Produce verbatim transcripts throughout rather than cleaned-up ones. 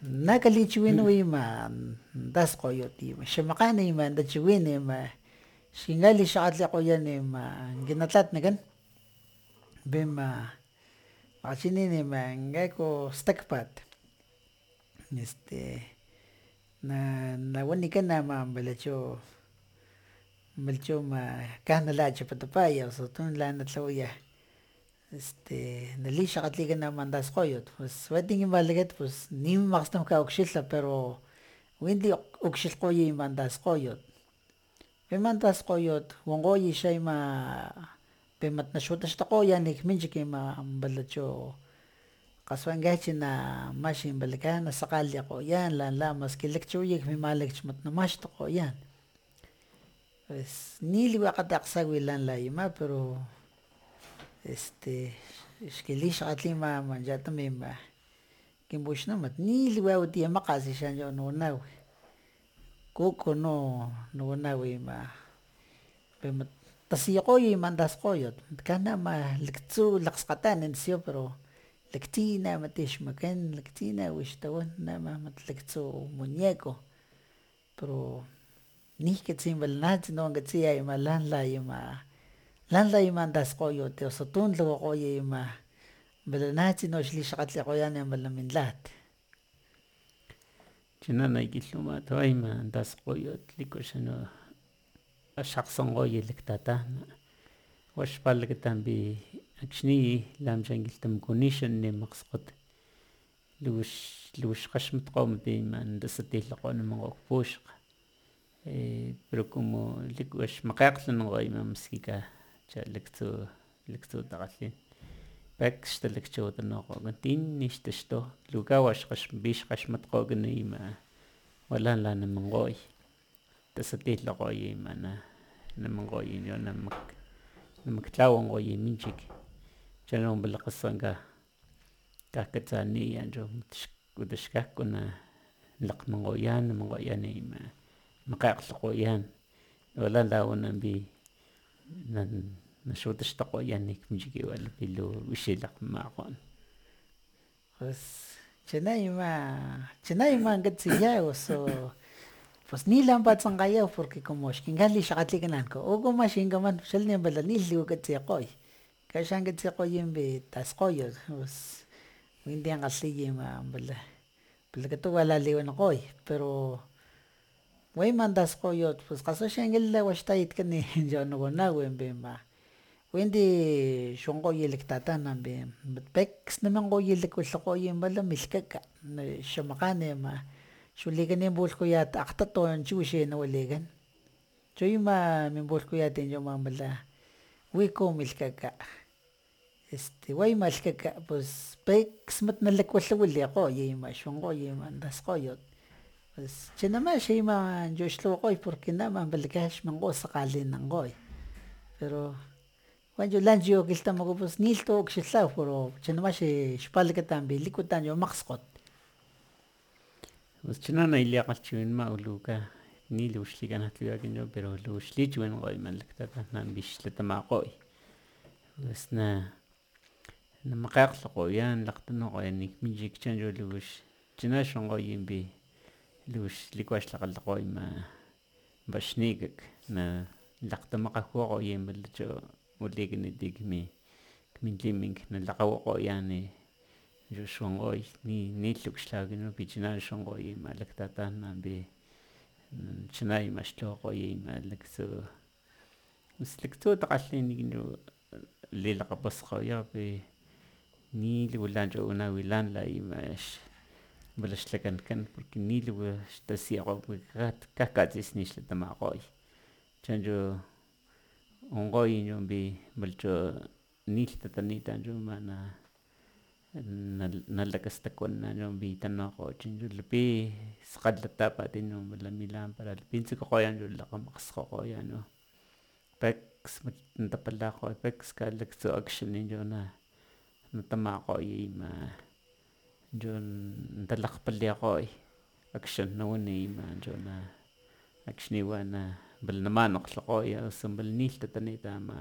nakalichiwin ima das koyot ima shamakana ima dachiwin ima shingali shakatli qoyan ima ginatlat nakan bima machinin ima ngako stakpat este na nawanikan ama balacho balacho ma kanalacha patapaya sotun la natlawaya este nali shakatlikan ama das koyot pues wetin imalakat pues nim maqstam ka ukxilha pero winti ukxilhqoya ima das koyot bima das koyot wonkgoya xa ima pima naxuataxtokgoya nikminchik ima balacho kgaswankgech na maxi balaka nasakgalikgoyan la maski lakchiwaya mimala mat namaxtokgoyan pues ni liwi akgati akgsawi la ima pero este xkili xakgatli ima chatam ima kin puxnamat ni liwi watiya makgas xa nawanaw kuko no nawanaw ima pima tasiyakgoya ima das koyot kana ama laktsu lakgskgatan nitsyo pero laktsina mat xmakan laktsina wix tawan nama mat laktsu muñeco pero nijkatsi bala natsa no katsiya ima lan la ima lan la ima das koyot osu tun tlawakgoya ima bala natsa no xli xakgatlikgoyan bala min lat chuna na kilhwamatwa ima das koyot liku xa no xakgsonkgoya laktatan wax xpalakata akxni lamcha kilhtamaku nixa makgskgot luwix luwix kgaxmatkgo mat ima tasatilhakgonamankgo kpuxkg pero kumu liku xmakgekglhnunkgo ima maski chalaktsu laktsu takgalhin peks xtalakchiwinankgokan tini xtaxtu lu kawa xkgaxmatkgokan ima wala la naminkgoy tasatilhakgoya ima naminkgoy namaktlawakgoya minchik chano pala kgaswanka kajkatsaniya cho wata xkajku lakgminkgoyan naminkgoyan ima makgekglhkgoyan wala la wananpi naxuataxtokgoyan kminchikiwa lapi lu wixi lakgmimakgon pues chana ima chana ima katsiya osu pues ni lampatsankgayaw porque como xkinkan lixakgatlikanan u como xkinkaman xalni pala ni lhuwa katsikgoy kaxan katsikgoy das koyot pus winti kgalhiy ima pala pala katuwa laliwanankgoy pero wa ima das koyot pues kgalhi xa nkala waxtayatkan cho nawanaw pima winti xonkgoya laktatan mat peks naminkgoya lakualhakgoya pala milhkaka xamakgan ima xwalikan pulhkuyat akgtato chiwix nawalikan cho ima min pulhkuyat ama pala wiku milhkaka este wa ima lhkaka pues peks mat nalakualhawilikgoy ima xonkgoy ima das koyot pues chanama xa ima cho xlhawakgoy porque nama palaka xminkgo sakgalinankgoy pero wanchi lanchi kilhtamaku pus nilhtu ukxilhaw pero chanama xpalakata liku tancho makgskgot pus chano nalikgalhchiwinama luka ni lu xlikanajtliwat pero lu xlichiwinkgoy laktatan xlatamakgoy pues na namakgekglhkgoyan lakgtanunkgoyan minchik chancho luwix chana xonkgoy luwix liku xlakgalakgoy ima paxnikak na lakgtamakgajukgoya palacho walikanit kmin limink nalakgawakgoyan cho xonkgoy nilhtu xlhawakan chana xonkgoy ima laktatan chana ima xlhawakgoya ima laktsu pus laktsu takgalhin lilakgapaskgoya ni liwi lancha wanaw lan la ima pala xlakankan porque ni liwi xtasiyakgo kajkatsisni xlatamakgoy chancho wonkgoy chonpi palacho nilhtatanita ama nalakastakuanana chonpi tanukgo chincho lapi skgalhtatapat pala milampara lapi tsikukgoyan lakgamakgskgokgoyan peks mat natapalakgoy peks kalaktsu akxni cho natamakgoya ima cho natalakgpalikgoy akxan nawani ima cho akxni wa pala namanokglhakgoy osu pala nilhtatanita ama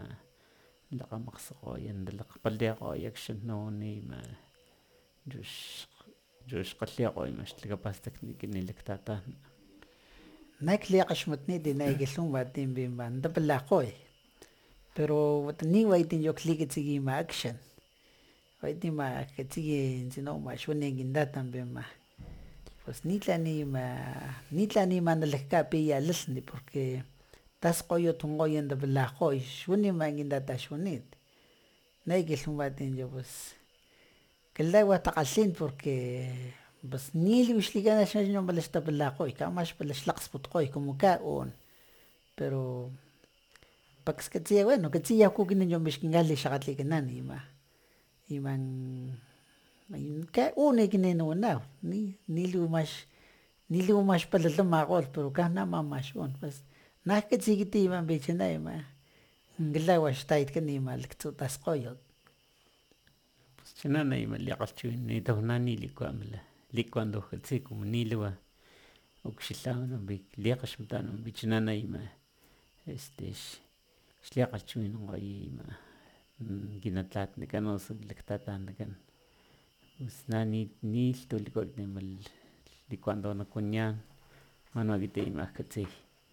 lakgamakgskgokgoyan natalakgpalikgoy akxan nawani ima chox Xqalliqa ima xtlakapastakni kinilaktatajna Nakliaqaxmatniti naykilhunwatin pinma ntapalaqoy pero watni waytin yoklhikitsikij ima akxan waytin ma katsikij tsino ma xwani kintatan pinma pues nitlan ima nitlan ima nalajkapiya lalhni porque task'oyot junk'oyaj tapalajk'oy xwanima kintata xwanit naykilhunwatin yo pues kalawaj takgalhin porque pues nili wixlikan axniu mala xtapalajk'oy k'amax pala xlaq'sputk'oy como ka' un pero pakskatsiya bueno katsiya kuk'nin yo mixkinkaj lixakgatlikanan ima iman ka' un ekninawanaj niliw max niliw max pala lhamakgolh pero kaj nama max un pues najkatsi k'ti ima pinchana ima nkalawa xtayatkan ima laktsu task'oyot pues chanana ima liakgalhchiwinanitaw na niliku likuantow katsi como niliwa ukxilhaw liakgaxmatan chanana ima este xliakgalhchiwinankgoy ima kinatlatnikan osu laktatajnikan pues na nilhtulikuat nima likuanto nakuaniyan man wak'iti ima jkatsiy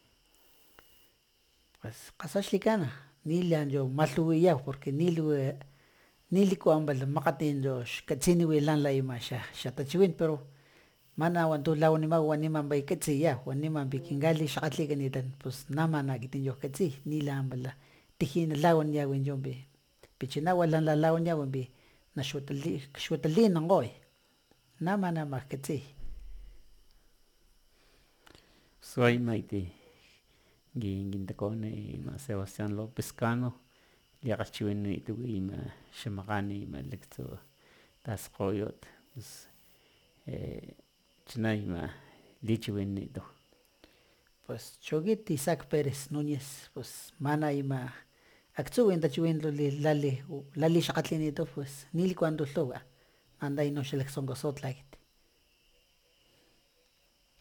pues q'asa xlikana nilan yo malhuwiyaw porque niliw nilikuan pala makgatin yo xkatsiniwilan la ima xatachiwin pero man nawan tu lawanimaw waniman pay katsiyaw waniman pi kinkaj lixakgatlikanitan pues nama nakitin yo jkatsiy nilan pala tiji nalawaniawin yo pi chana walan lalawaniawin pi naxwataliinankgoy nama nama jkatsiy swa ima iti kintakuni ima Sebastian Lopez Cano liakgalhchiwinanitawi ima xamakgan ima laktsu task'oyot pues chana ima lichiwinanitaw pues chu ekit Isaac Perez Nuñez pues mana ima aktsuwin tachiwin lalixakgatlinitaw pues nilikuanto lhuwa anday no xalaksonkgosotla ekit